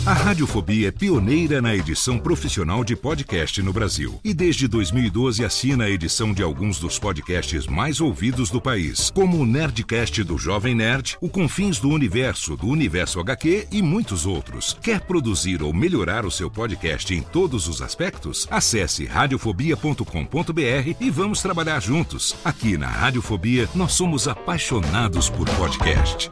A Radiofobia é pioneira na edição profissional de podcast no Brasil. E desde 2012 assina a edição de alguns dos podcasts mais ouvidos do país, como o Nerdcast do Jovem Nerd, o Confins do Universo HQ e muitos outros. Quer produzir ou melhorar o seu podcast em todos os aspectos? Acesse radiofobia.com.br e vamos trabalhar juntos. Aqui na Radiofobia, nós somos apaixonados por podcast.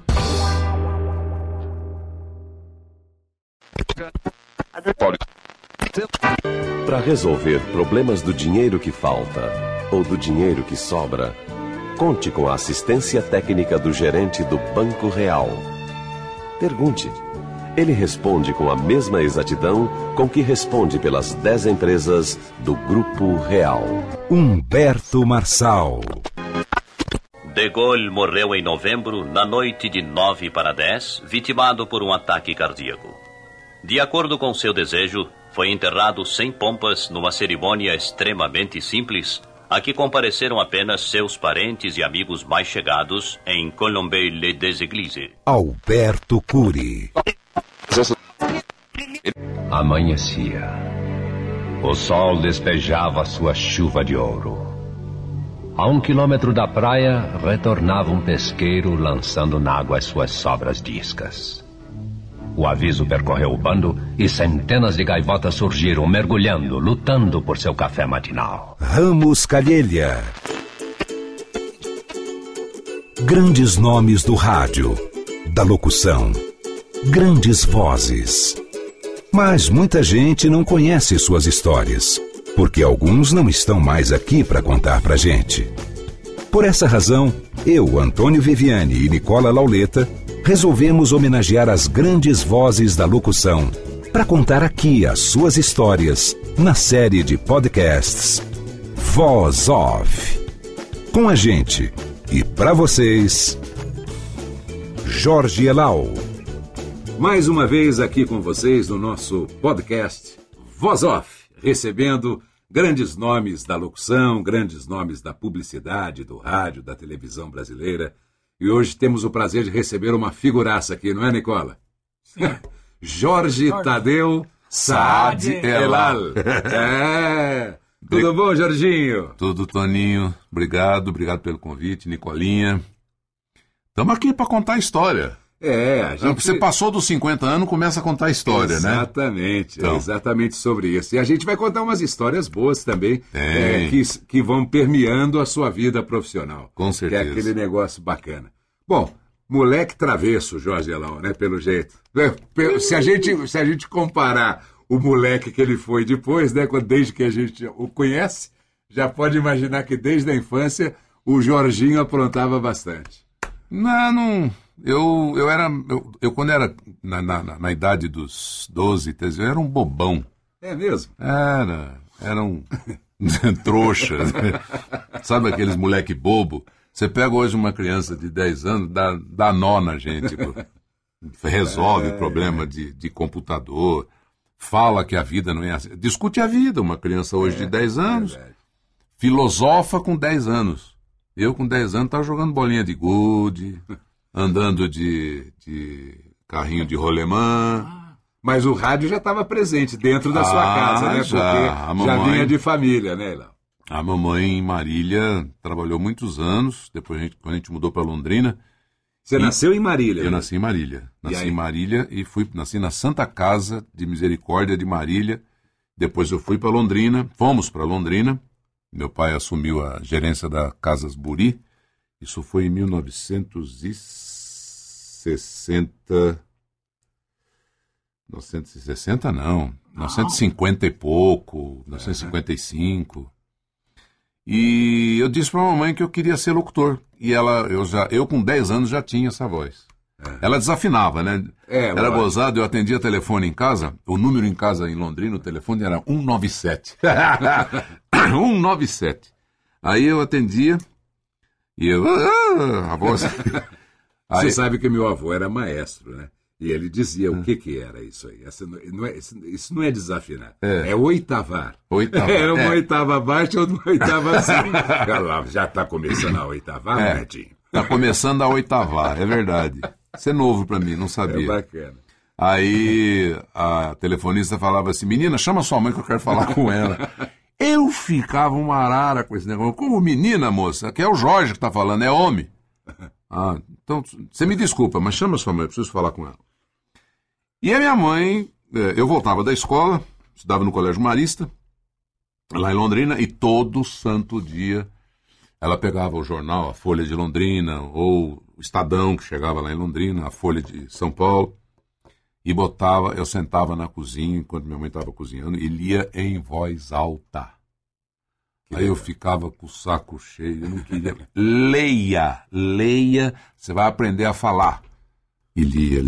Para resolver problemas do dinheiro que falta ou do dinheiro que sobra, conte com a assistência técnica do gerente do Banco Real. Pergunte. Ele responde com a mesma exatidão com que responde pelas 10 empresas do Grupo Real. Humberto Marçal. De Gaulle morreu em novembro, na noite de 9/10, vitimado por um ataque cardíaco. De acordo com seu desejo, foi enterrado sem pompas numa cerimônia extremamente simples, a que compareceram apenas seus parentes e amigos mais chegados em Colombey-les-Églises. Alberto Cury. Amanhecia. O sol despejava sua chuva de ouro. A 1 quilômetro da praia, retornava um pesqueiro lançando na água as suas sobras de iscas. O aviso percorreu o bando e centenas de gaivotas surgiram, mergulhando, lutando por seu café matinal. Ramos Calheiros. Grandes nomes do rádio, da locução, grandes vozes. Mas muita gente não conhece suas histórias, porque alguns não estão mais aqui para contar pra gente. Por essa razão, eu, Antônio Viviani e Nicola Lauleta resolvemos homenagear as grandes vozes da locução para contar aqui as suas histórias na série de podcasts Voz Off. Com a gente e para vocês, Jorge Elal. Mais uma vez aqui com vocês no nosso podcast Voz Off, recebendo grandes nomes da locução, grandes nomes da publicidade, do rádio, da televisão brasileira. E hoje temos o prazer de receber uma figuraça aqui, não é, Nicola? Sim. Jorge Tadeu Saad Elal. Tudo bom, Jorginho? Tudo, Toninho. Obrigado pelo convite, Nicolinha. Estamos aqui para contar a história. A gente... Você passou dos 50 anos, começa a contar a história, exatamente, né? Então. É exatamente sobre isso. E a gente vai contar umas histórias boas também, que vão permeando a sua vida profissional. Com certeza. Que é aquele negócio bacana. Bom, moleque travesso, Jorge Elal, né? Pelo jeito. Se a gente comparar o moleque que ele foi depois, né? Desde que a gente o conhece, já pode imaginar que desde a infância o Jorginho aprontava bastante. Não... Eu quando era na idade dos 12, 13, eu era um bobão. É mesmo? Era um trouxa. Sabe aqueles moleque bobo? Você pega hoje uma criança de 10 anos, dá nó na gente. Resolve problema de computador, fala que a vida não é assim. Discute a vida, uma criança hoje de 10 anos, filosofa com 10 anos. Eu com 10 anos estava jogando bolinha de gude... Andando de carrinho de rolemã. Mas o rádio já estava presente dentro da sua casa, né? Porque já vinha de família, né, Léo? A mamãe em Marília trabalhou muitos anos, depois quando a gente mudou para Londrina. Você nasceu em Marília? Eu nasci em Marília. Nasci em Marília e nasci na Santa Casa de Misericórdia de Marília. Depois eu fui para Londrina, fomos para Londrina. Meu pai assumiu a gerência da Casas Buri. Isso foi em 1960... 1960 não, 1950 e pouco, 1955. E eu disse para a mamãe que eu queria ser locutor. E eu com 10 anos já tinha essa voz. Ela desafinava, né? Era gozado, eu atendia telefone em casa, o número em casa em Londrina, o telefone era 197. 197. Aí eu atendia... E eu... a voz... Você sabe que meu avô era maestro, né? E ele dizia o que era isso aí. Isso não é desafinar. É oitavar. É uma oitava abaixo ou uma oitava acima. Já está começando a oitavar, Netinho? Está começando a oitavar, é verdade. Isso é novo para mim, não sabia. É bacana. Aí a telefonista falava assim, menina, chama sua mãe que eu quero falar com ela. Eu ficava uma arara com esse negócio. Como menina, moça? Que é o Jorge que tá falando, é homem. Ah, então, você me desculpa, mas chama sua mãe, eu preciso falar com ela. E a minha mãe, eu voltava da escola, estudava no Colégio Marista, lá em Londrina, e todo santo dia ela pegava o jornal, a Folha de Londrina, ou o Estadão, que chegava lá em Londrina, a Folha de São Paulo, e botava, eu sentava na cozinha, enquanto minha mãe estava cozinhando, e lia em voz alta. Aí eu ficava com o saco cheio, eu não queria. Leia, você vai aprender a falar. E lia.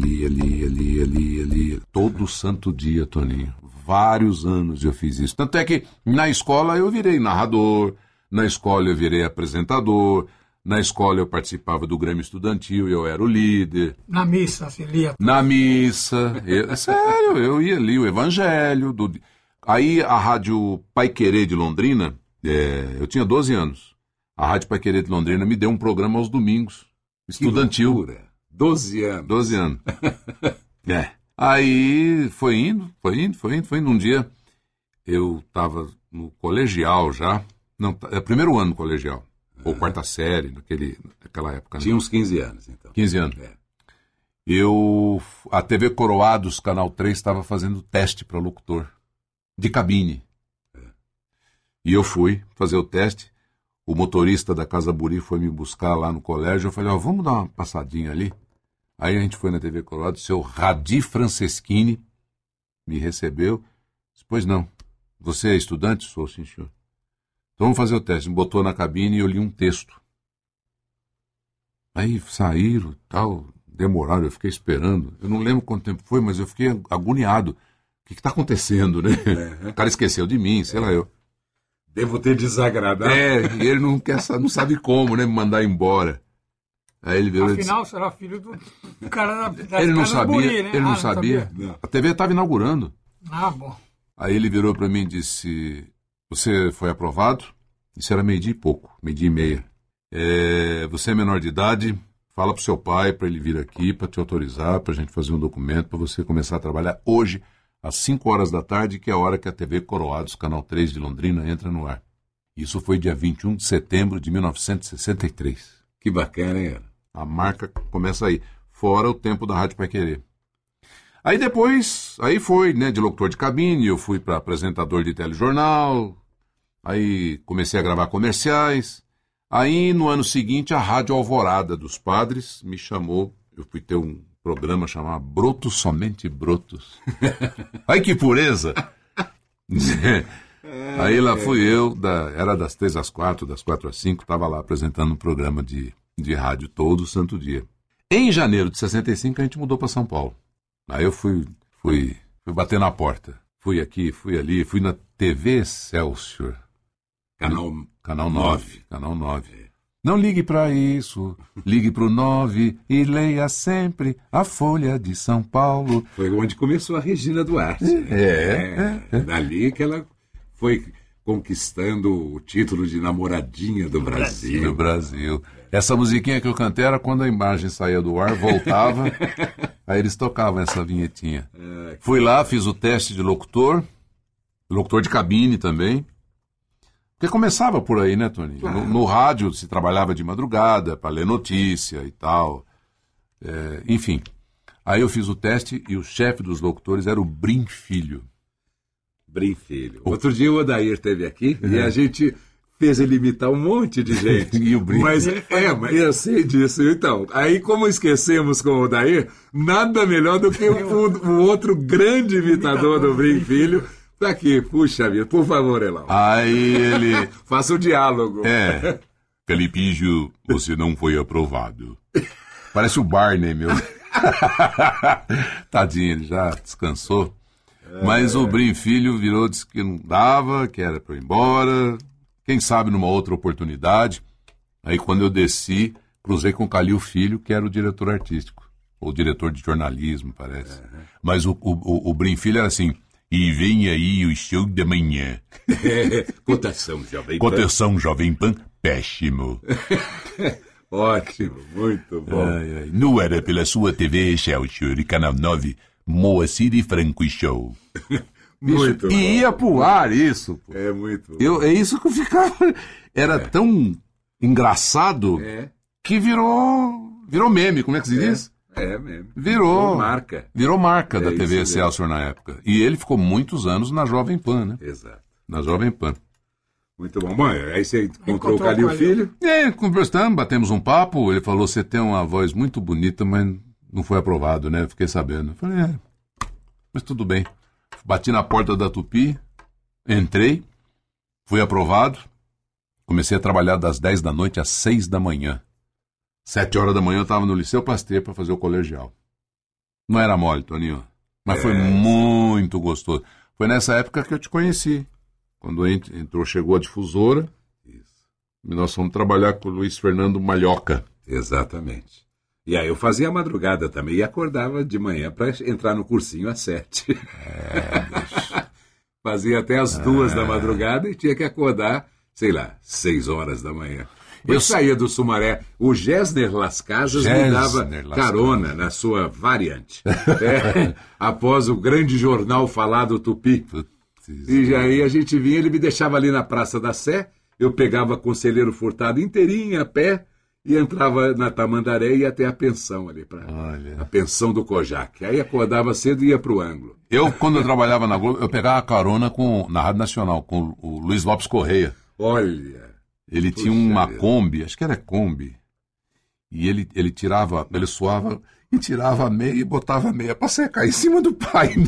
Todo santo dia, Toninho. Vários anos eu fiz isso. Tanto é que na escola eu virei narrador, na escola eu virei apresentador, na escola eu participava do Grêmio Estudantil, eu era o líder. Na missa, você lia? Na missa. Sério, eu ia ali o Evangelho. Aí a Rádio Paiquerê de Londrina, eu tinha 12 anos. A Rádio Paiquerê de Londrina me deu um programa aos domingos, estudantil. 12 anos. 12 anos. Aí foi indo. Um dia eu estava no colegial já. Não, primeiro ano no colegial. Ou quarta série, naquela época. Tinha uns 15 anos, então. 15 anos. A TV Coroados, Canal 3, estava fazendo teste para locutor. De cabine. E eu fui fazer o teste. O motorista da Casa Buri foi me buscar lá no colégio. Eu falei, vamos dar uma passadinha ali. Aí a gente foi na TV Coroados. O seu Radi Franceschini me recebeu. Disse, pois não. Você é estudante? Sou, sim, senhor. Então vamos fazer o teste. Me botou na cabine e eu li um texto. Aí saíram, tal, demoraram, eu fiquei esperando. Eu não lembro quanto tempo foi, mas eu fiquei agoniado. O que está acontecendo, né? O cara esqueceu de mim, sei lá eu. Devo ter desagradado. E ele não sabe como, né? Me mandar embora. Aí ele virou. Afinal, você era filho do cara da Ele não sabia, Buri, né? Ele não sabia. Não. A TV estava inaugurando. Ah, bom. Aí ele virou para mim e disse, você foi aprovado? Isso era 12:30, 12:30. Você é menor de idade, fala pro seu pai para ele vir aqui, para te autorizar, para a gente fazer um documento, para você começar a trabalhar hoje, às 5 horas da tarde, que é a hora que a TV Coroados, Canal 3 de Londrina, entra no ar. Isso foi dia 21 de setembro de 1963. Que bacana, hein? A marca começa aí, fora o tempo da Rádio Paiquerê. Aí depois, foi, né, de locutor de cabine, eu fui para apresentador de telejornal, aí comecei a gravar comerciais. Aí no ano seguinte a Rádio Alvorada dos Padres me chamou, eu fui ter um programa chamado Brotos, Somente Brotos. Ai que pureza! Aí lá fui eu, era das 3 às 4, das 4 às 5, estava lá apresentando um programa de rádio todo santo dia. Em janeiro de 65 a gente mudou para São Paulo. Aí eu fui bater na porta. Fui aqui, fui ali, fui na TV Excelsior. Canal 9. Canal 9. Não ligue para isso, ligue para o 9 e leia sempre a Folha de São Paulo. Foi onde começou a Regina Duarte. Dali que ela foi conquistando o título de namoradinha do Brasil. Do Brasil. Essa musiquinha que eu cantei era quando a imagem saía do ar, voltava, aí eles tocavam essa vinhetinha. Fui lá, fiz o teste de locutor de cabine também. Porque começava por aí, né, Toninho? Claro. No rádio se trabalhava de madrugada para ler notícia e tal. Enfim. Aí eu fiz o teste e o chefe dos locutores era o Brim Filho. Brim Filho. Outro dia o Odair esteve aqui e a gente fez ele imitar um monte de gente. E o Brim. Mas eu sei disso. Então, aí como esquecemos com o Odair, nada melhor do que o outro grande imitador do Brim Filho. Tá aqui, puxa vida, por favor, Elau. Aí ele... Faça o diálogo. Calipígio, você não foi aprovado. Parece o Barney, meu. Tadinho, ele já descansou. Mas o Brim Filho virou, disse que não dava, que era para ir embora. Quem sabe numa outra oportunidade. Aí quando eu desci, cruzei com o Calil Filho, que era o diretor artístico. Ou diretor de jornalismo, parece. Mas o Brim Filho era assim... E vem aí o show da manhã. Cotação Jovem Pan. Cotação Jovem Pan, péssimo. Ótimo, muito bom. Não era pela sua TV Excelsior e Canal 9, Moacir e Franco Show. Muito bom. E ia pro ar isso. Pô. É muito bom. É isso que eu ficava... Era tão engraçado que virou meme, como é que se diz? É mesmo. Virou marca. Virou marca da TV isso Excelsior na época. E ele ficou muitos anos na Jovem Pan, né? Exato. Na Jovem Pan. Muito bom. Bom, aí você encontrou o Encontrou Calil o Calil. Filho. Conversamos, batemos um papo. Ele falou, você tem uma voz muito bonita, mas não foi aprovado, né? Fiquei sabendo. Eu falei, mas tudo bem. Bati na porta da Tupi, entrei, fui aprovado. Comecei a trabalhar das 10 da noite às 6 da manhã. 7 horas da manhã eu estava no Liceu Pasteur para fazer o colegial. Não era mole, Toninho, mas foi muito gostoso. Foi nessa época que eu te conheci. Quando chegou a difusora, Isso. e nós fomos trabalhar com o Luiz Fernando Malhoca. Exatamente. E aí eu fazia a madrugada também e acordava de manhã para entrar no cursinho às 7. Fazia até as 2 da madrugada e tinha que acordar, sei lá, 6 horas da manhã. Eu saía do Sumaré. O Gessner Las Casas me dava carona na sua variante. Após o grande jornal falado Tupi. E aí a gente vinha, ele me deixava ali na Praça da Sé, eu pegava Conselheiro Furtado inteirinho a pé e entrava na Tamandaré e ia até a pensão ali, a pensão do Kojak. Aí acordava cedo e ia pro ângulo. Quando eu trabalhava na Globo, eu pegava carona na Rádio Nacional, com o Luiz Lopes Correia. Olha... Ele tinha uma Kombi, acho que era Kombi, e ele suava e tirava a meia e botava a meia para secar em cima do painel.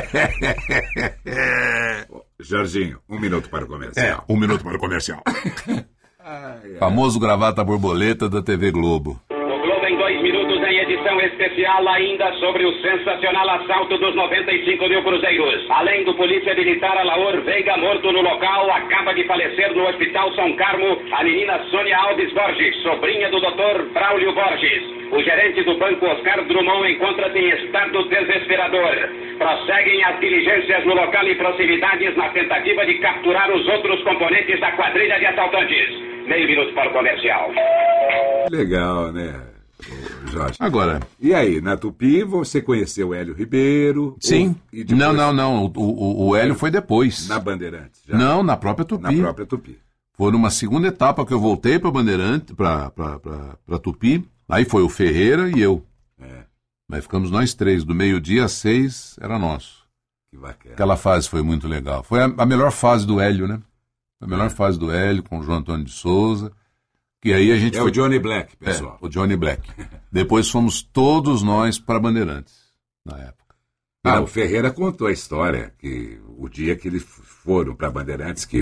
Jorginho, 1 minuto para o comercial. 1 minuto para o comercial. Famoso gravata borboleta da TV Globo. O Globo em 2 minutos em edição especial ainda sobre o sensacional assalto dos 95 mil cruzeiros. Além do polícia militar Alaor Veiga morto no local, acaba de falecer no Hospital São Carmo a menina Sônia Alves Borges, sobrinha do Dr. Braulio Borges. O gerente do banco Oscar Drummond encontra-se em estado desesperador. Prosseguem as diligências no local e proximidades na tentativa de capturar os outros componentes da quadrilha de assaltantes. Meio minuto para o comercial. Legal, né, Jorge? Agora. E aí, na Tupi, você conheceu o Hélio Ribeiro? Sim. Não. O Hélio foi depois. Na Bandeirantes? Já? Não, na própria Tupi. Na própria Tupi. Foi numa segunda etapa que eu voltei para Bandeirantes, para Tupi. Aí foi o Ferreira e eu. Aí ficamos nós 3. Do meio-dia às 6 era nosso. Que bacana. Aquela fase foi muito legal. Foi a melhor fase do Hélio, né? A melhor fase do Hélio com o João Antônio de Souza. Que aí a gente foi... o Johnny Black, pessoal. O Johnny Black. Depois fomos todos nós para Bandeirantes, na época. O Ferreira contou a história, que o dia que eles foram para Bandeirantes, que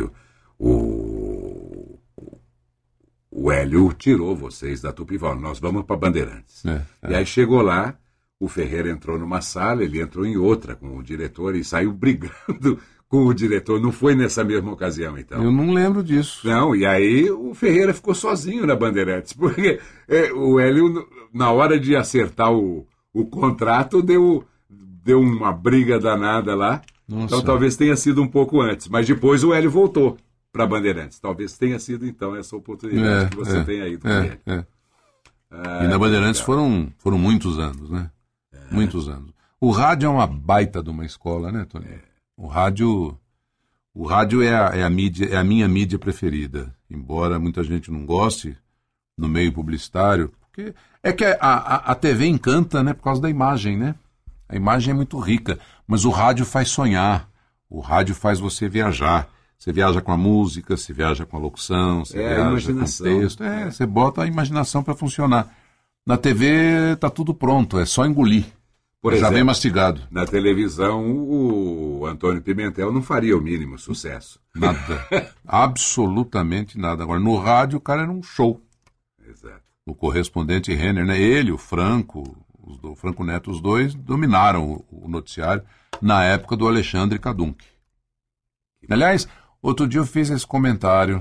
o Hélio tirou vocês da Tupi e falou, nós vamos para Bandeirantes. E aí chegou lá, o Ferreira entrou numa sala, ele entrou em outra com o diretor e saiu brigando com o diretor. Não foi nessa mesma ocasião, então? Eu não lembro disso. Não, e aí o Ferreira ficou sozinho na Bandeirantes, porque o Hélio, na hora de acertar o contrato, deu uma briga danada lá. Nossa. Então talvez tenha sido um pouco antes. Mas depois o Hélio voltou para Bandeirantes. Talvez tenha sido, então, essa oportunidade que você tem aí do Hélio. E na Bandeirantes foram muitos anos, né? Muitos anos. O rádio é uma baita de uma escola, né, Tony? O rádio é a minha mídia preferida, embora muita gente não goste no meio publicitário, porque é que a TV encanta, né, por causa da imagem, né? A imagem é muito rica, mas o rádio faz sonhar, o rádio faz você viajar. Você viaja com a música, você viaja com a locução, você viaja com o texto, você bota a imaginação para funcionar. Na TV tá tudo pronto, é só engolir. Por exemplo, já vem mastigado. Na televisão, o Antônio Pimentel não faria o mínimo sucesso. Nada. Absolutamente nada. Agora, no rádio, o cara era um show. Exato. O correspondente Renner, né? Ele, o Franco Neto, os dois dominaram o noticiário na época do Alexandre Kadunk. Aliás, outro dia eu fiz esse comentário.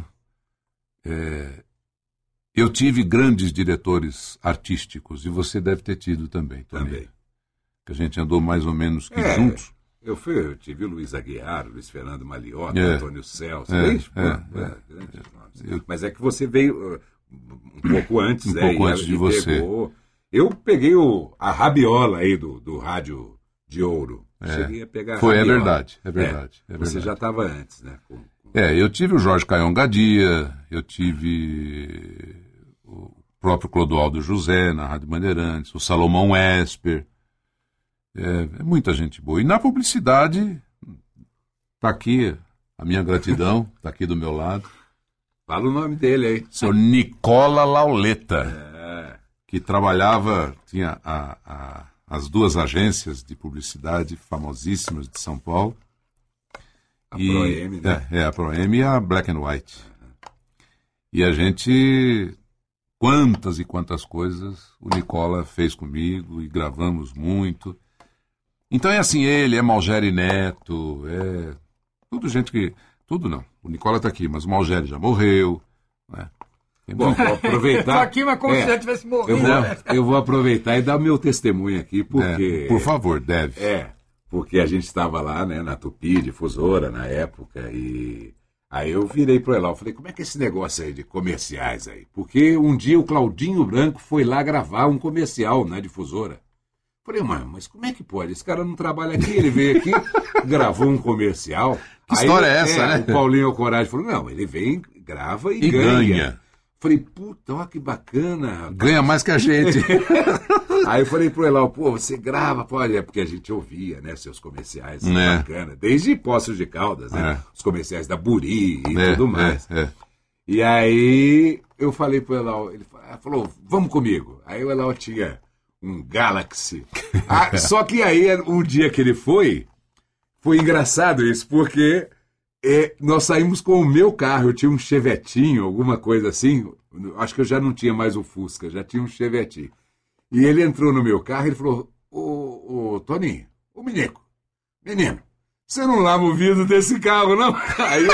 Eu tive grandes diretores artísticos, e você deve ter tido também. Também. Que a gente andou mais ou menos juntos. Eu tive o Luiz Aguiar, o Luiz Fernando Maliota, Antônio Celso. Grandes nomes. Mas é que você veio um pouco antes, pouco antes de você. Eu peguei a rabiola aí do rádio de ouro. Cheguei a pegar Foi, rabiola. é verdade. É Você verdade. já estava antes, né? Eu tive o Jorge Caion Gadia, eu tive o próprio Clodoaldo José na Rádio Bandeirantes, o Salomão Esper, muita gente boa. E na publicidade, tá aqui a minha gratidão, tá aqui do meu lado. Fala o nome dele aí. Seu Nicola Lauleta, que trabalhava, tinha as duas agências de publicidade famosíssimas de São Paulo. A Proem, né? A Proem e a Black and White. E a gente, quantas e quantas coisas o Nicola fez comigo e gravamos muito. Então é assim, ele, Malgeri Neto, tudo gente que... Tudo não, o Nicola está aqui, mas o Malgeri já morreu, né? Bom, vou aproveitar... Estou aqui, mas como se já tivesse morrido. Eu vou aproveitar e dar o meu testemunho aqui, porque... por favor, deve. Porque a gente estava lá, né, na Tupi, difusora, na época, e aí eu virei pro Elal, falei, como é que é esse negócio aí de comerciais aí? Porque um dia o Claudinho Branco foi lá gravar um comercial na difusora. Falei, mas como é que pode? Esse cara não trabalha aqui, ele veio aqui, gravou um comercial. Que história é essa, né? O Paulinho Alcorage falou, não, ele vem, grava e ganha. Falei, puta, olha que bacana. Ganha mais que a gente. Aí eu falei pro Elal, você grava, pode, porque a gente ouvia, né, seus comerciais, bacana, desde Poços de Caldas, né, os comerciais da Buri e tudo mais. E aí eu falei pro Elal, ele falou, vamos comigo. Aí o Elal tinha um Galaxy. Só que aí, um dia que ele foi engraçado isso, porque nós saímos com o meu carro, eu tinha um Chevetinho, alguma coisa assim, acho que eu já não tinha mais o Fusca, já tinha um Chevetinho. E ele entrou no meu carro e ele falou, ô Toninho, ô menino, você não lava o vidro desse carro, não? Aí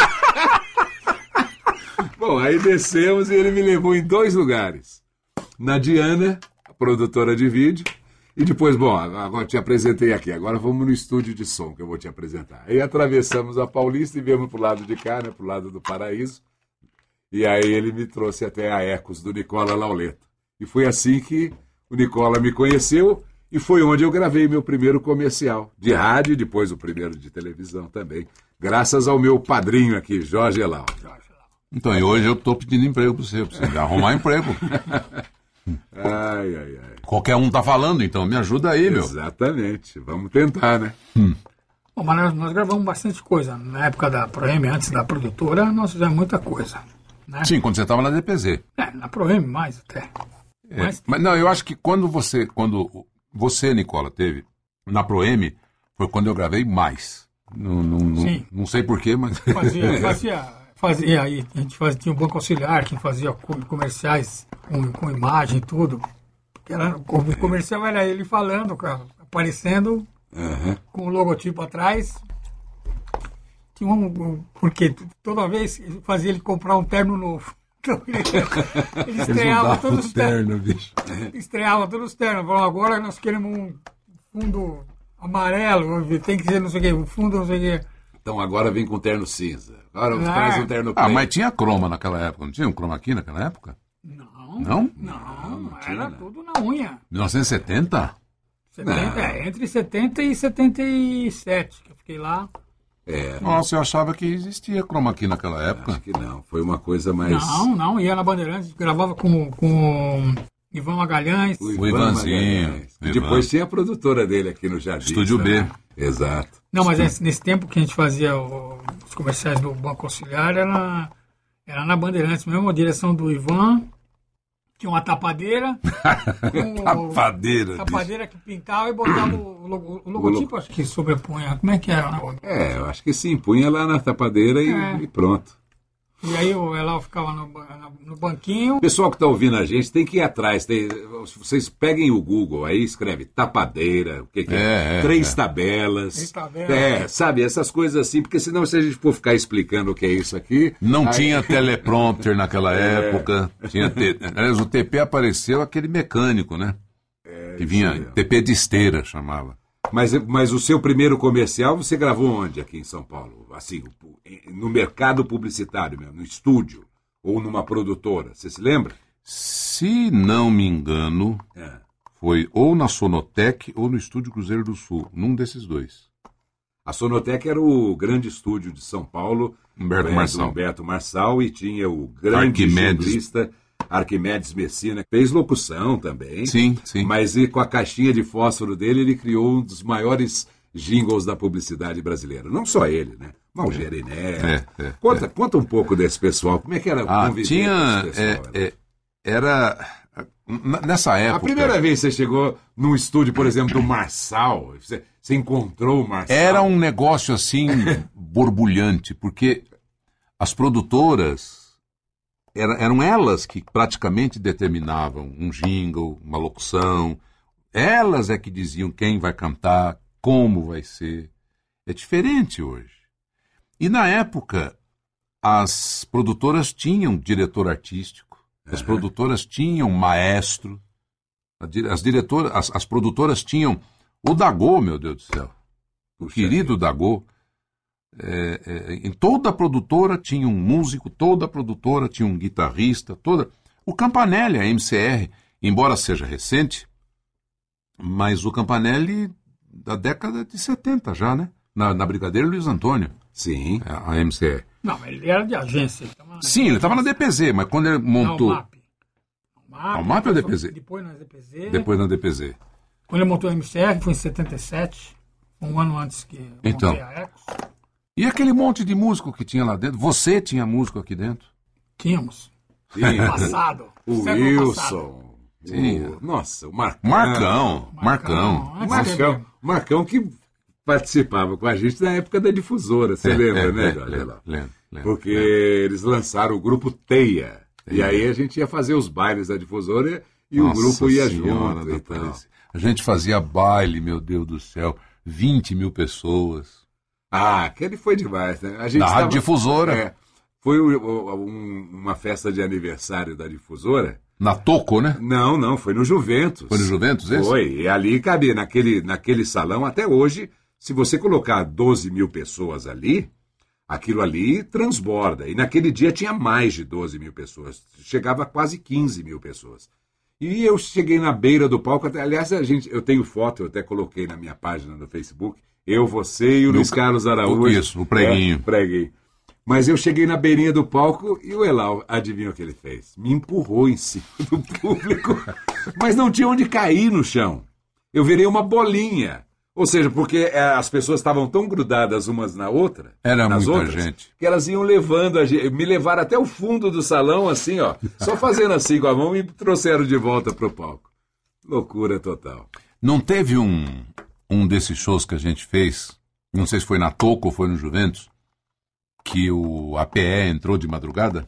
Bom, aí descemos e ele me levou em 2 lugares. Na Diana, a produtora de vídeo, e depois, agora te apresentei aqui, agora vamos no estúdio de som que eu vou te apresentar. Aí atravessamos a Paulista e viemos pro lado de cá, né, pro lado do Paraíso, e aí ele me trouxe até a Ecos do Nicola Lauleta. E foi assim que o Nicola me conheceu e foi onde eu gravei meu primeiro comercial de rádio e depois o primeiro de televisão também, graças ao meu padrinho aqui, Jorge Elal. Então, e hoje eu estou pedindo emprego para você arrumar emprego. Ai. Qualquer um tá falando, então me ajuda aí, meu. Exatamente, vamos tentar, né? Bom, mas nós gravamos bastante coisa. Na época da Proem, antes da produtora, nós fizemos muita coisa. Né? Sim, quando você estava na DPZ. Na Proem mais até. Mas não, eu acho que quando você, Nicola, teve na Proem, foi quando eu gravei mais. Não sei porquê, mas... Fazia aí, a gente tinha um banco auxiliar que fazia comerciais com imagem e tudo. O comercial era ele falando, aparecendo com o logotipo atrás. Tinha porque toda vez fazia ele comprar um terno novo. Então, ele estreava todos os ternos. Bicho. Estreava todos os ternos. Falou, agora nós queremos um fundo amarelo, tem que ser não sei o quê, um fundo não sei o quê. Então agora vem com terno cinza. Agora traz um terno preto. Mas tinha croma naquela época, não tinha um chroma key naquela época? Não, era tudo na unha. 1970? Entre 70 e 77, que eu fiquei lá. Nossa, eu achava que existia chroma key naquela época. Acho que não, foi uma coisa mais... Não, ia na Bandeirantes, gravava com Ivan Magalhães. O Ivanzinho. E depois tinha a produtora dele aqui no Jardim. Estúdio B. Exato. Não, mas nesse tempo que a gente fazia os comerciais do Banco Auxiliar, era na Bandeirantes mesmo, a direção do Ivan, tinha uma tapadeira. Tapadeira que pintava e botava o logotipo, acho que sobrepunha. Como é que era? Eu acho que sim, punha lá na tapadeira e pronto. E aí o Elal ficava no banquinho. O pessoal que está ouvindo a gente tem que ir atrás. Vocês peguem o Google aí, escreve tapadeira, o que é? 3 tabelas. 3 tabelas. Sabe, essas coisas assim, porque senão se a gente for ficar explicando o que é isso aqui... Não tinha teleprompter naquela época. Aliás, o TP apareceu aquele mecânico, né? Que vinha, TP de esteira chamava. Mas o seu primeiro comercial você gravou onde aqui em São Paulo? Assim, no mercado publicitário mesmo, no estúdio ou numa produtora, você se lembra? Se não me engano, foi ou na Sonotec ou no Estúdio Cruzeiro do Sul, num desses dois. A Sonotec era o grande estúdio de São Paulo, Humberto Marçal, e tinha o grande jinglista Arquimedes Messina, que fez locução também. Sim. Mas com a caixinha de fósforo dele, ele criou um dos maiores jingles da publicidade brasileira. Não só ele, né? Malgeri Neto. Conta um pouco desse pessoal. Como é que era conviver com esse pessoal? Nessa época... A primeira vez que você chegou num estúdio, por exemplo, do Marçal, você encontrou o Marçal... Era um negócio assim, borbulhante, porque as produtoras... Eram elas que praticamente determinavam um jingle, uma locução. Elas é que diziam quem vai cantar, como vai ser. É diferente hoje. E na época, as produtoras tinham diretor artístico, as produtoras tinham maestro, as produtoras tinham o Dagô, meu Deus do céu. O querido Dagô. Em toda produtora tinha um músico, toda produtora tinha um guitarrista, o Campanelli, a MCR, embora seja recente, mas o Campanelli da década de 70 já, né? Na Brigadeiro Luiz Antônio. Sim. A MCR. Não, ele era de agência. Sim, ele estava na DPZ, mas quando ele montou... Não, o MAP ou a DPZ? Depois na DPZ. Quando ele montou a MCR, foi em 77, um ano antes que eu montei a Ecos. E aquele monte de músico que tinha lá dentro? Você tinha músico aqui dentro? Tínhamos. Sim. Passado. O Wilson. Nossa, o Marcão. Marcão que participava com a gente na época da Difusora. Você lembra, né, Jorge? Lembro. Porque eles lançaram o grupo Teia. E aí a gente ia fazer os bailes da Difusora e o grupo ia junto. Então. A gente fazia baile, meu Deus do céu. 20 mil pessoas. Aquele foi demais, né? Da Rádio Difusora. Foi uma festa de aniversário da Difusora. Na Toco, né? Não, foi no Juventus. Foi no Juventus esse? Foi, e ali cabia, naquele salão, até hoje, se você colocar 12 mil pessoas ali, aquilo ali transborda. E naquele dia tinha mais de 12 mil pessoas, chegava a quase 15 mil pessoas. E eu cheguei na beira do palco, aliás, eu tenho foto, eu até coloquei na minha página no Facebook, eu, você e o Luiz Carlos Araújo. Isso, o preguinho. Preguinho. Mas eu cheguei na beirinha do palco e o Elal, adivinha o que ele fez? Me empurrou em cima do público, mas não tinha onde cair no chão. Eu virei uma bolinha. Ou seja, porque as pessoas estavam tão grudadas umas na outra, era nas muita outras, gente, que elas iam levando a gente, me levaram até o fundo do salão, assim, ó, só fazendo assim com a mão e me trouxeram de volta pro palco. Loucura total. Não teve um desses shows que a gente fez, não sei se foi na Toco ou foi no Juventus, que o APE entrou de madrugada?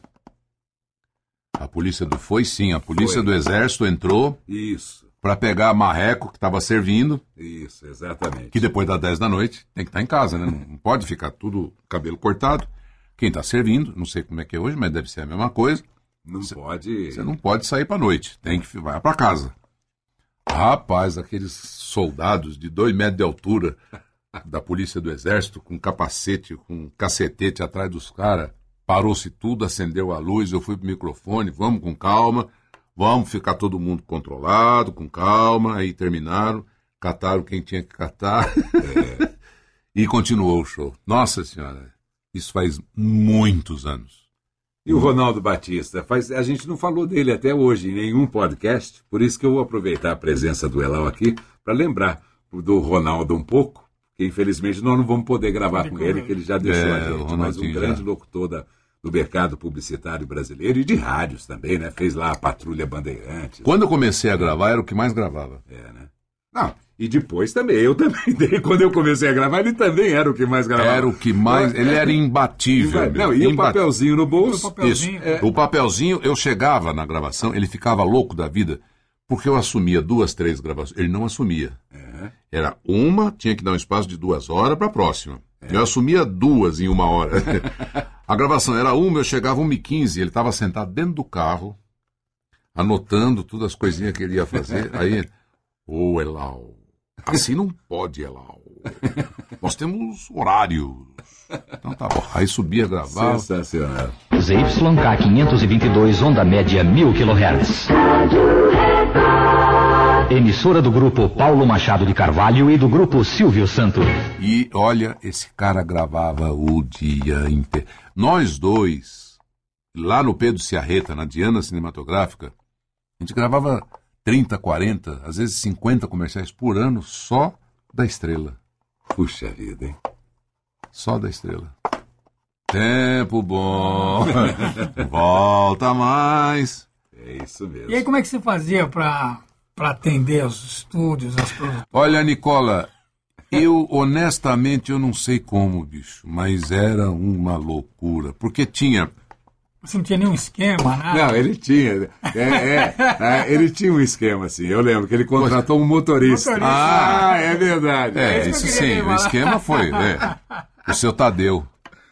A polícia do Exército entrou. Isso. Para pegar marreco que estava servindo. Isso, exatamente. Que depois das 10 da noite tem que estar em casa, né? Não pode ficar tudo cabelo cortado. Quem está servindo, não sei como é que é hoje, mas deve ser a mesma coisa. Você não pode sair para noite, tem que vai para casa. Rapaz, aqueles soldados de 2 metros de altura da polícia do Exército, com capacete, com cacetete atrás dos caras, parou-se tudo, acendeu a luz, eu fui pro microfone, vamos com calma, vamos ficar todo mundo controlado, com calma, aí terminaram, cataram quem tinha que catar, e continuou o show. Nossa Senhora, isso faz muitos anos. E o Ronaldo Batista, a gente não falou dele até hoje em nenhum podcast, por isso que eu vou aproveitar a presença do Elal aqui para lembrar do Ronaldo um pouco, que infelizmente nós não vamos poder gravar com ele, que ele já deixou a gente, mas um grande locutor do mercado publicitário brasileiro e de rádios também, né? Fez lá a Patrulha Bandeirantes. Quando eu comecei a gravar, era o que mais gravava. Né? Não, e depois também, eu também, quando eu comecei a gravar, ele também era o que mais gravava. Era o que mais, ele era imbatível. Não, e o papelzinho no bolso. O papelzinho, eu chegava na gravação, ele ficava louco da vida, porque eu assumia 2, 3 gravações, ele não assumia. Era uma, tinha que dar um espaço de 2 horas para a próxima. Eu assumia 2 em 1 hora. A gravação era 1, eu chegava 1h15, ele estava sentado dentro do carro, anotando todas as coisinhas que ele ia fazer. Aí, Elal, assim não pode, Elal. Nós temos horário. Então tá bom. Aí subia, gravava. Sensacional. ZYK 522, onda média 1000 kHz. Emissora do grupo Paulo Machado de Carvalho e do grupo Silvio Santos. E olha, esse cara gravava o dia inteiro. Nós dois, lá no Pedro Ciarreta, na Diana Cinematográfica, a gente gravava 30, 40, às vezes 50 comerciais por ano só da Estrela. Puxa vida, hein? Só da Estrela. Tempo bom, volta mais. É isso mesmo. E aí, como é que você fazia para atender os estúdios, as produtoras? Olha, Nicola, honestamente, eu não sei como, bicho, mas era uma loucura, porque tinha... Você não tinha nenhum esquema, nada? Não, ele tinha. Ele tinha um esquema, assim. Eu lembro que ele contratou um motorista. Ah, é verdade. Isso sim, o esquema foi. O seu Tadeu.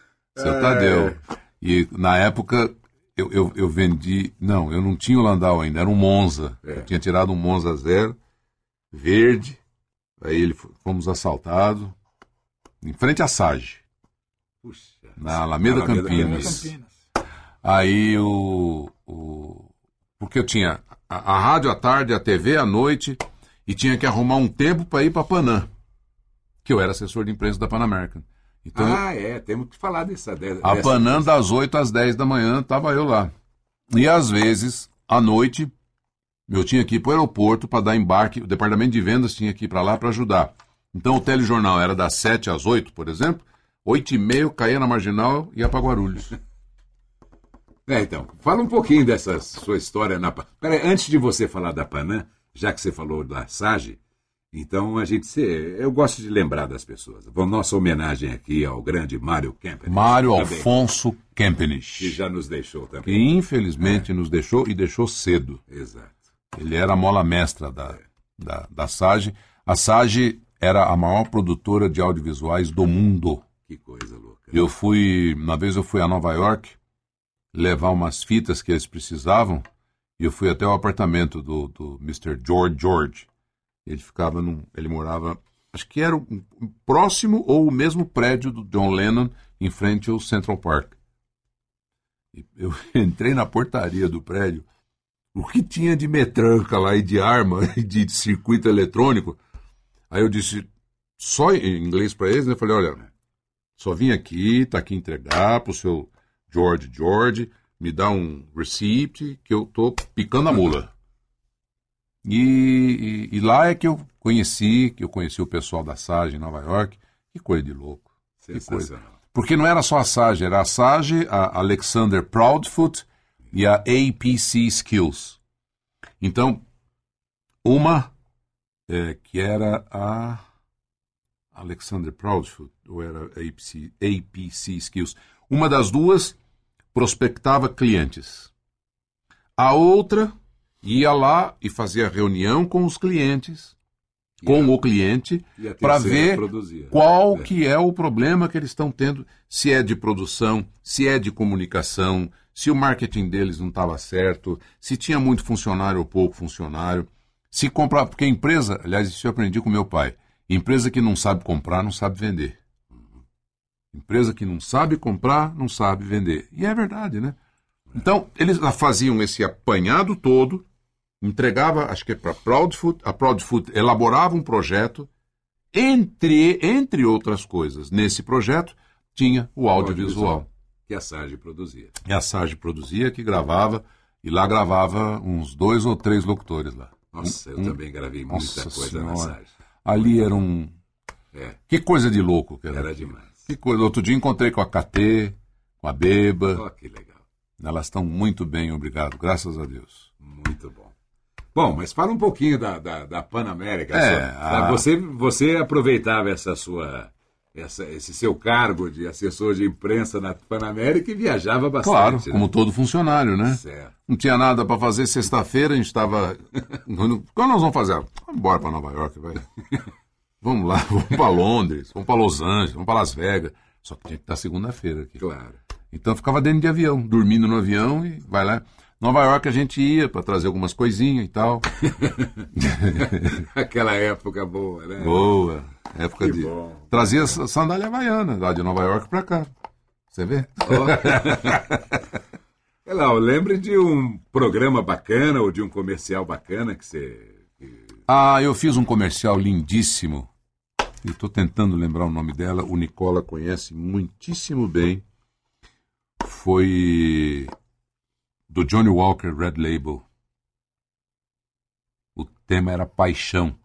E na época eu vendi... Não, eu não tinha o Landau ainda, era um Monza. Eu tinha tirado um Monza 0, verde. Aí fomos assaltados em frente à SAGE. Puxa, na Alameda Campinas. Aí porque eu tinha a rádio à tarde, a TV à noite, e tinha que arrumar um tempo para ir para Panam, que eu era assessor de imprensa da Pan American. Então, temos que falar dessa a Panam das 8 às 10 da manhã, estava eu lá. E às vezes, à noite, eu tinha que ir para o aeroporto para dar embarque, o departamento de vendas tinha que ir para lá para ajudar. Então o telejornal era das 7 às 8, por exemplo, 8h30 eu caía na Marginal e ia para Guarulhos. Então, fala um pouquinho dessa sua história na Panam. Peraí, antes de você falar da Panam, já que você falou da SAGE, então eu gosto de lembrar das pessoas. Nossa homenagem aqui ao grande Mário Kempenich. Mário Alfonso Kempenich. Que já nos deixou também. Que infelizmente nos deixou e deixou cedo. Exato. Ele era a mola mestra da SAGE. A SAGE era a maior produtora de audiovisuais do mundo. Que coisa louca. Uma vez eu fui a Nova York levar umas fitas que eles precisavam, e eu fui até o apartamento do Mr. George. Ele morava, acho que era o próximo ou o mesmo prédio do John Lennon, em frente ao Central Park. E eu entrei na portaria do prédio, o que tinha de metranca lá e de arma, e de circuito eletrônico. Aí eu disse, só em inglês para eles, né? Eu falei, olha, só vim aqui, tá aqui entregar pro seu George, me dá um receipt que eu tô picando a mula. E lá é que eu conheci o pessoal da SAGE em Nova York. Que coisa de louco. Que coisa. Porque não era só a SAGE, era a SAGE, a Alexander Proudfoot e a APC Skills. Então, uma que era a Alexander Proudfoot, ou era a APC Skills. Uma das duas prospectava clientes. A outra ia lá e fazia reunião com os clientes, com o cliente, para ver qual que é o problema que eles estão tendo, se é de produção, se é de comunicação, se o marketing deles não estava certo, se tinha muito funcionário ou pouco funcionário, se comprar, porque a empresa, aliás, isso eu aprendi com meu pai, empresa que não sabe comprar, não sabe vender. Empresa que não sabe comprar, não sabe vender. E é verdade, né? Então, eles faziam esse apanhado todo, entregava, acho que para Proudfoot, a Proudfoot elaborava um projeto, entre outras coisas. Nesse projeto, tinha o audiovisual. Que a SAGE produzia. E a SAGE produzia, que gravava, e lá gravava uns 2 ou 3 locutores lá. Nossa, eu também gravei muita coisa na SAGE. Ali era um... Que coisa de louco que era demais. Que coisa. Outro dia encontrei com a KT, com a Beba. Que legal. Elas estão muito bem, obrigado. Graças a Deus. Muito bom. Bom, mas fala um pouquinho da Pan America. Você aproveitava esse seu cargo de assessor de imprensa na Pan America e viajava bastante. Claro, né? como todo funcionário, né? Certo. Não tinha nada para fazer sexta-feira, a gente estava... Quando nós vamos fazer? Vamos embora para Nova York, vai. Vamos lá, vamos para Londres, vamos para Los Angeles, vamos para Las Vegas. Só que tinha que estar segunda-feira aqui. Claro. Então ficava dentro de avião, dormindo no avião e vai lá. Nova York a gente ia para trazer algumas coisinhas e tal. Aquela época boa, né? Boa. Época de... Bom. Trazia sandália havaiana lá de Nova York para cá. Você vê? Eu lembro de um programa bacana ou de um comercial bacana que você Eu fiz um comercial lindíssimo. Eu estou tentando lembrar o nome dela. O Nicola conhece muitíssimo bem. Foi do Johnny Walker Red Label. O tema era paixão.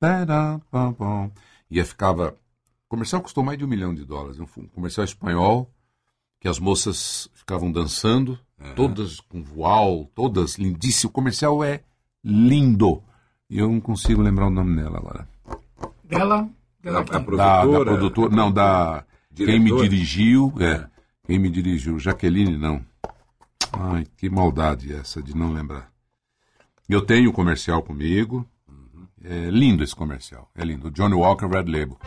E ficava... O comercial custou mais de $1 milhão. Um comercial espanhol, que as moças ficavam dançando, todas com voal, todas lindíssimas. O comercial é lindo. E eu não consigo lembrar o nome dela agora. Dela? A produtora? Da produtora, não, da... Quem me dirigiu, quem me dirigiu, Jaqueline, não. Ai, que maldade essa de não lembrar. Eu tenho o comercial comigo. É lindo esse comercial, é lindo. Johnny Walker Red Label.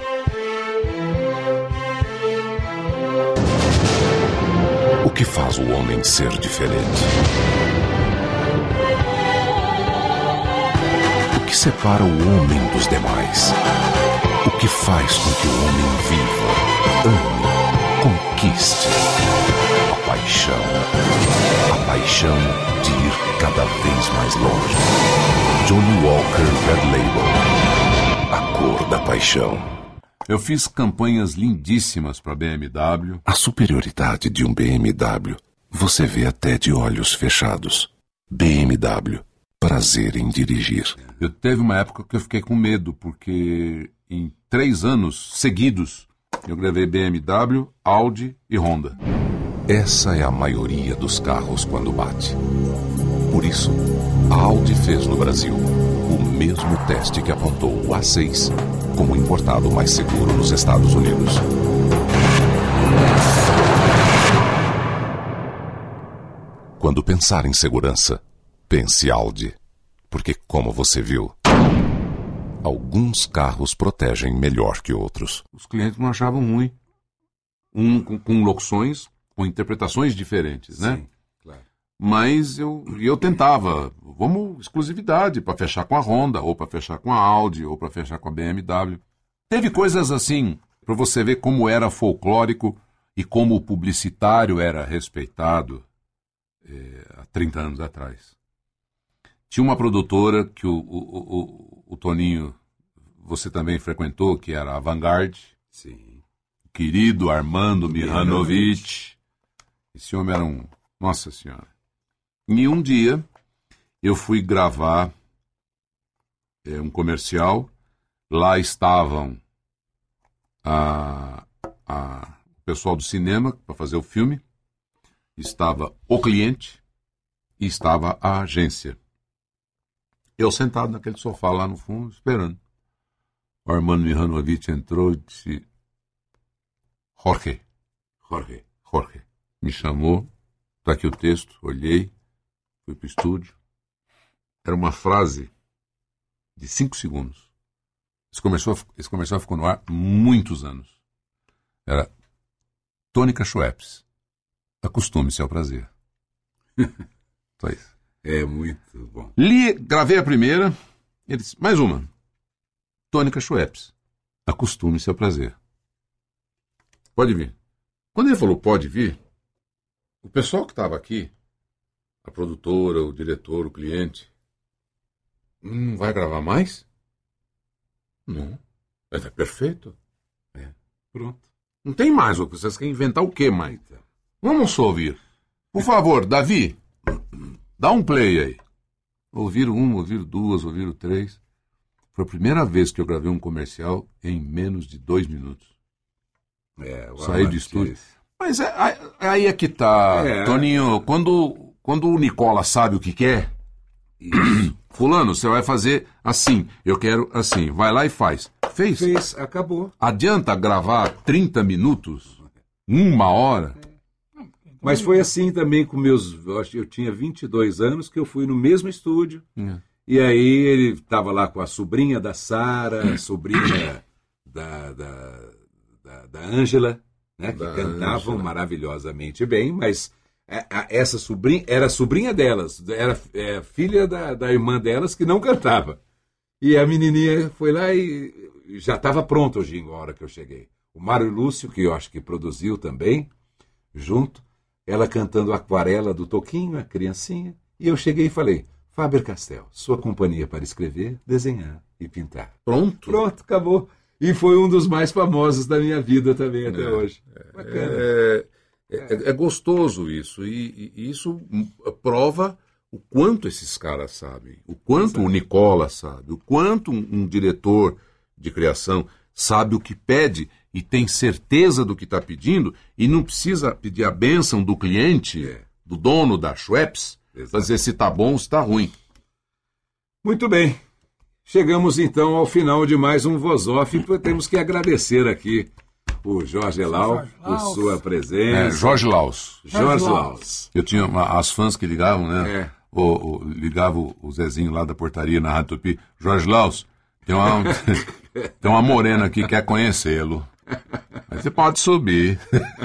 O que faz o homem ser diferente? O que separa o homem dos demais? O que faz com que o homem viva, ame, conquiste? A paixão. A paixão de ir cada vez mais longe. Johnny Walker Red Label. A cor da paixão. Eu fiz campanhas lindíssimas para BMW. A superioridade de um BMW você vê até de olhos fechados. BMW. Prazer em dirigir. Eu teve uma época que eu fiquei com medo, porque em 3 anos seguidos eu gravei BMW, Audi e Honda. Essa é a maioria dos carros quando bate. Por isso, a Audi fez no Brasil o mesmo teste que apontou o A6 como o importado mais seguro nos Estados Unidos. Quando pensar em segurança, pense Audi, porque como você viu, alguns carros protegem melhor que outros. Os clientes não achavam ruim. Com locuções, com interpretações diferentes, né? Sim, claro. Mas eu tentava, vamos exclusividade para fechar com a Honda, ou para fechar com a Audi, ou para fechar com a BMW. Teve coisas assim, para você ver como era folclórico e como o publicitário era respeitado há 30 anos atrás. Tinha uma produtora que o Toninho, você também frequentou, que era a Vanguard. Sim. O querido Armando Mihanovic. Esse homem era um... Nossa Senhora. E um dia eu fui gravar um comercial. Lá estavam o pessoal do cinema para fazer o filme. Estava o cliente e estava a agência. Eu sentado naquele sofá lá no fundo, esperando. O Armando Mihanovic entrou e disse: Jorge. Me chamou, está aqui o texto, olhei, fui para o estúdio. Era uma frase de 5 segundos. Esse comercial ficou no ar muitos anos. Era Tônica Schweppes. Acostume-se ao prazer. Só isso. É muito bom. Gravei a primeira, ele disse, mais uma. Tônica Schweppes. Acostume-se ao prazer. Pode vir. Quando ele falou pode vir, o pessoal que estava aqui, a produtora, o diretor, o cliente, não vai gravar mais? Não. Tá perfeito. Pronto. Não tem mais. Vocês querem inventar o que mais? Vamos só ouvir. Por favor, Davi, dá um play aí. Ouviram 1, ouviram 2, ouviram 3. Foi a primeira vez que eu gravei um comercial em menos de 2 minutos. Saí do estúdio. Mas aí é que tá, Toninho. Quando o Nicola sabe o que quer, fulano, você vai fazer assim. Eu quero assim. Vai lá e faz. Fez, acabou. Adianta gravar 30 minutos? 1 hora? Mas foi assim também com meus... Eu tinha 22 anos que eu fui no mesmo estúdio. E aí ele estava lá com a sobrinha da Sara, a sobrinha da Ângela, né, que cantavam maravilhosamente bem, mas essa sobrinha era a sobrinha delas, era filha da irmã delas que não cantava. E a menininha foi lá e já estava pronto hoje, a hora que eu cheguei. O Mário Lúcio, que eu acho que produziu também, junto, ela cantando Aquarela do Toquinho, a criancinha, e eu cheguei e falei, Faber-Castell, sua companhia para escrever, desenhar e pintar. Pronto? Pronto, acabou. E foi um dos mais famosos da minha vida também até hoje. Bacana. É gostoso isso, e isso prova o quanto esses caras sabem, o quanto o Nicola sabe, o quanto um diretor de criação sabe o que pede e tem certeza do que está pedindo e não precisa pedir a bênção do cliente, do dono da Schweppes, para dizer se está bom ou se está ruim. Muito bem. Chegamos então ao final de mais um Voz Off e temos que agradecer aqui o Jorge Lau por sua presença. Jorge Laus. Jorge Laus. Eu tinha as fãs que ligavam, né? Ligava o Zezinho lá da portaria na Rádio Tupi. Jorge Laus, tem uma morena aqui que quer conhecê-lo. Mas você pode subir.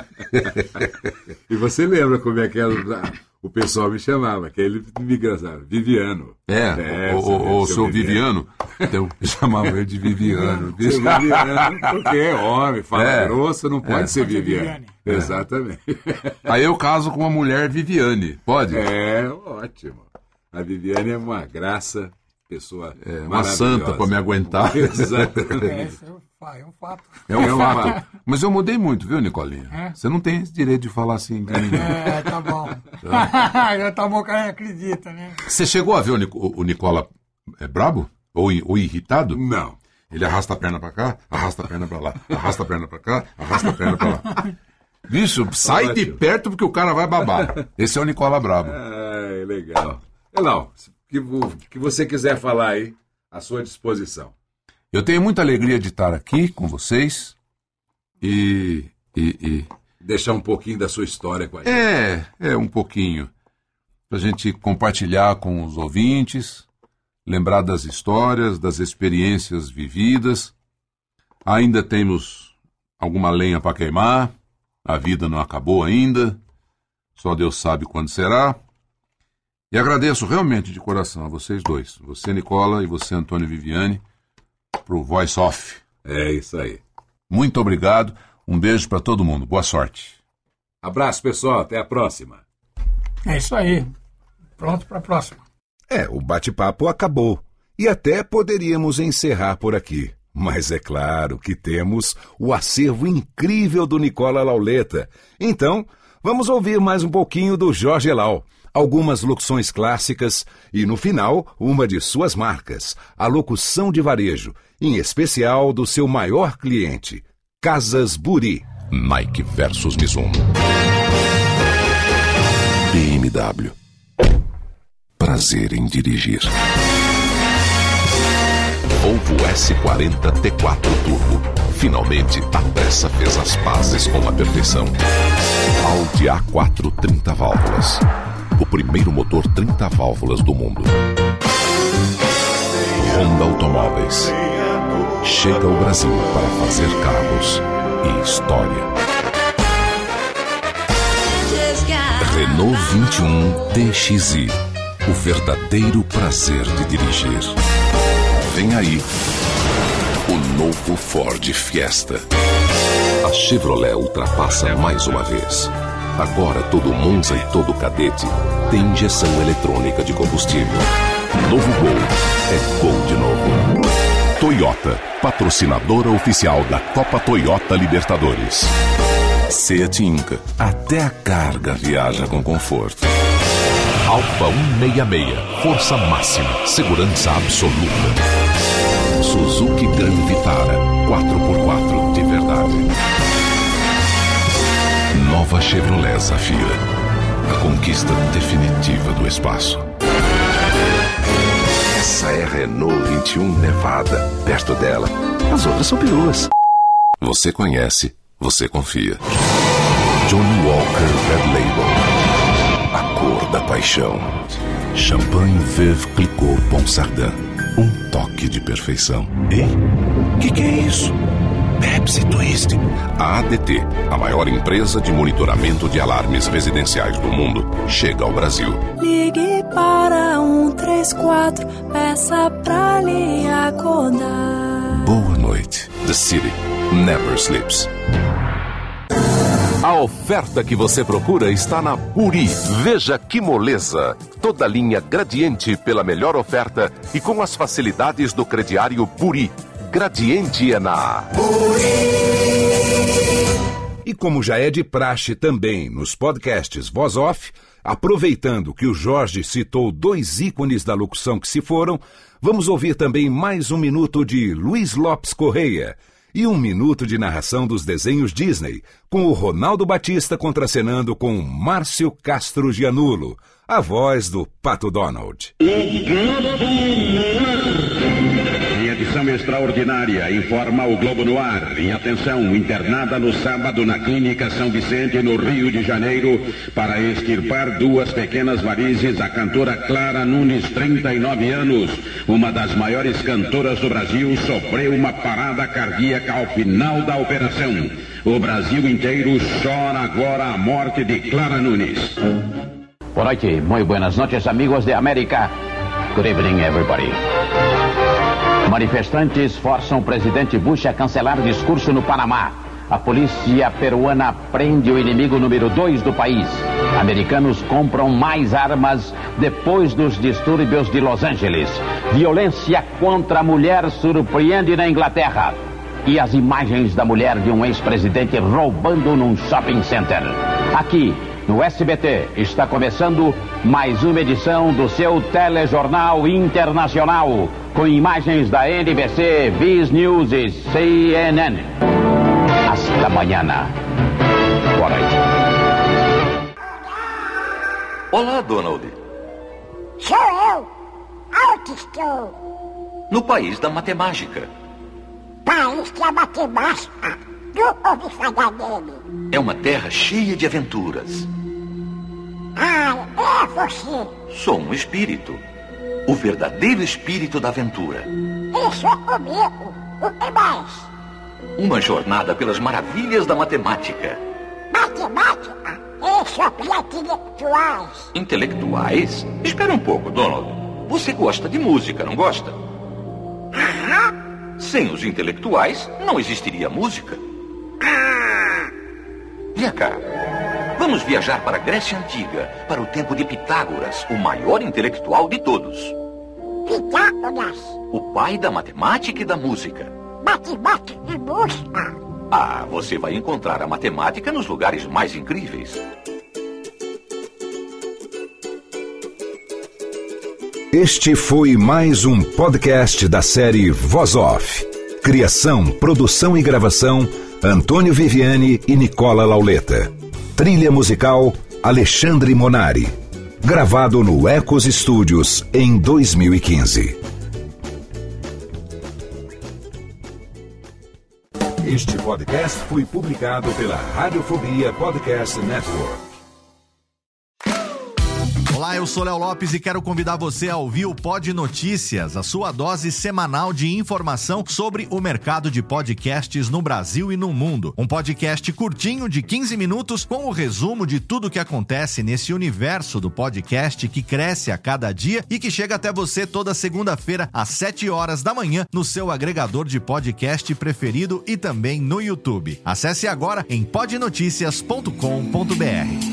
E você lembra como é que era... O pessoal me chamava, aquele migração, Viviano. O seu Viviano. Então, eu chamava ele de Viviano. Viviano, porque é homem, fala grosso, não pode ser Viviane. Exatamente. Aí eu caso com uma mulher Viviane, pode? Ótimo. A Viviane é uma graça, pessoa uma santa para me aguentar. Exatamente. É um fato. É um fato. Mas eu mudei muito, viu, Nicolinha? Você não tem esse direito de falar assim. Tá bom. Tá bom que a gente acredita, né? Você chegou a ver o Nicola brabo? Ou irritado? Não. Ele arrasta a perna pra cá, arrasta a perna pra lá, arrasta a perna pra cá, arrasta a perna pra lá. Bicho, sai de perto porque o cara vai babar. Esse é o Nicola brabo. Legal. Não, que você quiser falar aí, à sua disposição. Eu tenho muita alegria de estar aqui com vocês e deixar um pouquinho da sua história com a gente. Um pouquinho. Pra gente compartilhar com os ouvintes, lembrar das histórias, das experiências vividas. Ainda temos alguma lenha para queimar, a vida não acabou ainda, só Deus sabe quando será. E agradeço realmente de coração a vocês dois, você, Nicola, e você, Antônio Viviane, pro Voice Off. É isso aí. Muito obrigado, um beijo para todo mundo, boa sorte. Abraço, pessoal, até a próxima. É isso aí, pronto para a próxima. O bate-papo acabou e até poderíamos encerrar por aqui. Mas é claro que temos o acervo incrível do Nicola Lauleta. Então, vamos ouvir mais um pouquinho do Jorge Lau. Algumas locuções clássicas e, no final, uma de suas marcas, a locução de varejo, em especial do seu maior cliente, Casas Buri. Nike versus Mizuno. BMW. Prazer em dirigir. Volvo S40 T4 Turbo. Finalmente, a pressa fez as pazes com a perfeição. Audi A4 30 válvulas. O primeiro motor 30 válvulas do mundo. Honda Automóveis. Chega ao Brasil para fazer carros e história. Renault 21 DXi. O verdadeiro prazer de dirigir. Vem aí o novo Ford Fiesta. A Chevrolet ultrapassa mais uma vez. Agora todo Monza e todo Cadete tem injeção eletrônica de combustível. Novo Gol é Gol de novo. Toyota, patrocinadora oficial da Copa Toyota Libertadores. Seat Inca, até a carga viaja com conforto. Alfa 166, força máxima, segurança absoluta. Suzuki Grand Vitara, 4x4 de verdade. Nova Chevrolet Zafira, a conquista definitiva do espaço. Essa é a Renault 21 Nevada. Perto dela, as outras são peruas. Você conhece, você confia. Johnny Walker Red Label, a cor da paixão. Champagne Veuve Clicquot Ponsardin, um toque de perfeição. Ei, que é isso? Pepsi Twist. A ADT, a maior empresa de monitoramento de alarmes residenciais do mundo, chega ao Brasil. Ligue para 134, peça pra lhe acordar. Boa noite. The City never sleeps. A oferta que você procura está na Puri. Veja que moleza! Toda linha Gradiente pela melhor oferta e com as facilidades do crediário Puri. Gradiente é na E como já é de praxe também nos podcasts Voz Off, aproveitando que o Jorge citou 2 ícones da locução que se foram, vamos ouvir também mais 1 minuto de Luiz Lopes Correia e 1 minuto de narração dos desenhos Disney, com o Ronaldo Batista contracenando com Márcio Castro Gianulo, a voz do Pato Donald. Em edição extraordinária, informa o Globo no ar. Em atenção, internada no sábado na Clínica São Vicente, no Rio de Janeiro, para extirpar 2 pequenas varizes, a cantora Clara Nunes, 39 anos, uma das maiores cantoras do Brasil, sofreu uma parada cardíaca ao final da operação. O Brasil inteiro chora agora a morte de Clara Nunes. Boa noite, muy buenas noches, amigos de América. Good evening, everybody. Manifestantes forçam o presidente Bush a cancelar discurso no Panamá. A polícia peruana prende o inimigo número 2 do país. Americanos compram mais armas depois dos distúrbios de Los Angeles. Violência contra a mulher surpreende na Inglaterra. E as imagens da mulher de um ex-presidente roubando num shopping center. Aqui, no SBT, está começando mais uma edição do seu telejornal internacional, com imagens da NBC, Viz News e CNN. Hasta mañana. Boa noite. Olá, Donald. Sou eu. Onde estou? No país da matemática. País que a matemática. Nunca ouvi falar dele. É uma terra cheia de aventuras. Ah, é você. Sou um espírito. O verdadeiro espírito da aventura. Isso é comigo. O que mais? Uma jornada pelas maravilhas da matemática. Matemática? Isso é para intelectuais. Intelectuais? Espera um pouco, Donald. Você gosta de música, não gosta? Aham. Sem os intelectuais, não existiria música. Vem cá. Vamos viajar para a Grécia Antiga, para o tempo de Pitágoras, o maior intelectual de todos. Pitágoras? O pai da matemática e da música. Matemática e música? Ah, você vai encontrar a matemática nos lugares mais incríveis. Este foi mais um podcast da série Voz Off. Criação, produção e gravação, Antônio Viviani e Nicola Lauleta. Trilha musical, Alexandre Monari. Gravado no Ecos Studios em 2015. Este podcast foi publicado pela Radiofobia Podcast Network. Olá, eu sou Léo Lopes e quero convidar você a ouvir o Pod Notícias, a sua dose semanal de informação sobre o mercado de podcasts no Brasil e no mundo. Um podcast curtinho de 15 minutos com o resumo de tudo que acontece nesse universo do podcast que cresce a cada dia e que chega até você toda segunda-feira às 7 horas da manhã no seu agregador de podcast preferido e também no YouTube. Acesse agora em podnoticias.com.br.